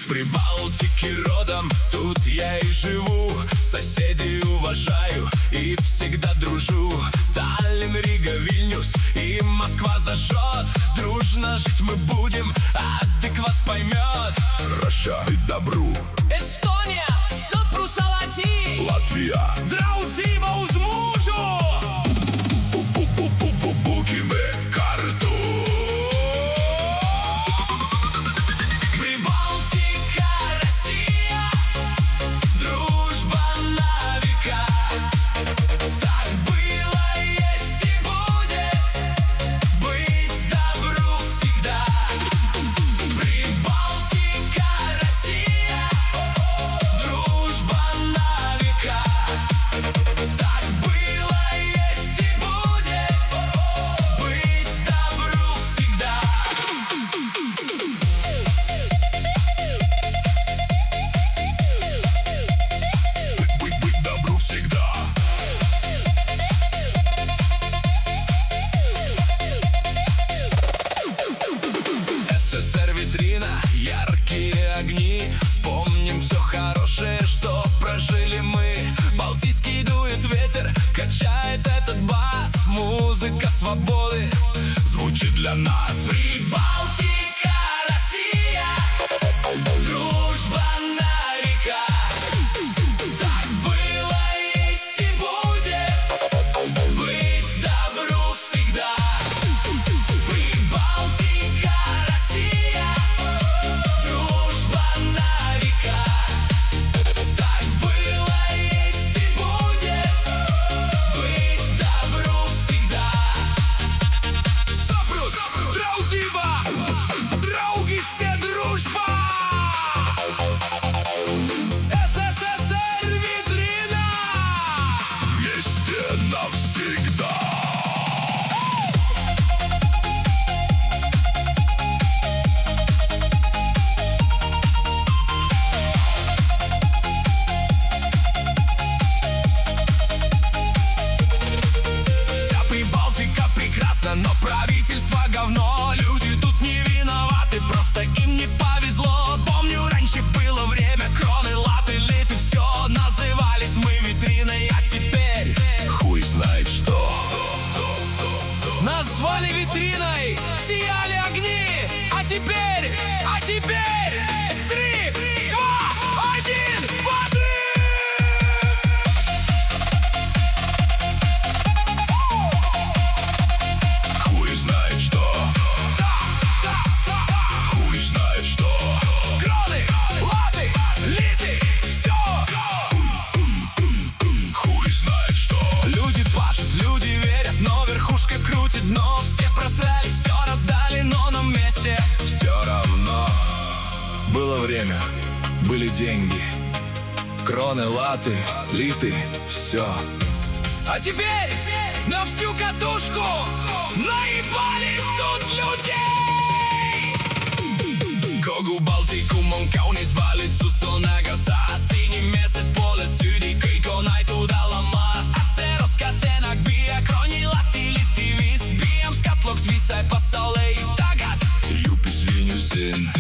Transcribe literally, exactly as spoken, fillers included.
Прибалтики родом, тут я и живу. Соседей уважаю и всегда дружу. Таллин, Рига, Вильнюс и Москва зажжет. Дружно жить мы будем, адекват поймет. Russia и добру. Эстония, Сапру-Салати. Латвия, Draudzība uz mūžu! Būkime kartu. Прибалтика, Россия, дружба на века. Так было, есть и будет, быть добру всегда. Прибалтика, Россия, дружба на века. Так было, есть и будет, быть добру всегда. Быть, быть добру всегда. СССР витрина, яркие огни. Вспомним все хорошее, что прожили мы. Балтийский дует ветер, качает этот бас. Музыка свободы звучит для нас. Прибалтика, Россия, дружба на века. Так было, есть и будет, быть добру всегда. Прибалтика, Россия, дружба на века. Так было, есть и будет, быть добру всегда. Сапрус, Draudzība, draugiste, дружба. СССР витрина. Вместе навсегда. Вся Прибалтика прекрасна, но правительство говно. Люди тут не виноваты, просто им не повезло. Помню, раньше было время, кроны, латы, литы, все. Назывались мы витриной, а теперь Хуй знает что. назвали витриной, сияли огни. А теперь, а теперь три, два, один, подрыв! Хуй знает что. Хуй знает что. Кроны, латы, литы, все. Хуй знает что. Люди пашут, люди верят, но верхушка крутит. Но все просрали, все раздали, но на месте Все равно. Было время, были деньги. Кроны, латы, литы, все. А теперь на всю катушку наебали тут людей. Kogu Baltikumon kaunis valitsus on ägasa. Inimesed pole süüdi, kõik on aitud alamas. Atseroskasenak bija kroni lati liti viis. Bijam skatloks visai pasaulē tagad. Jupis viņu zina.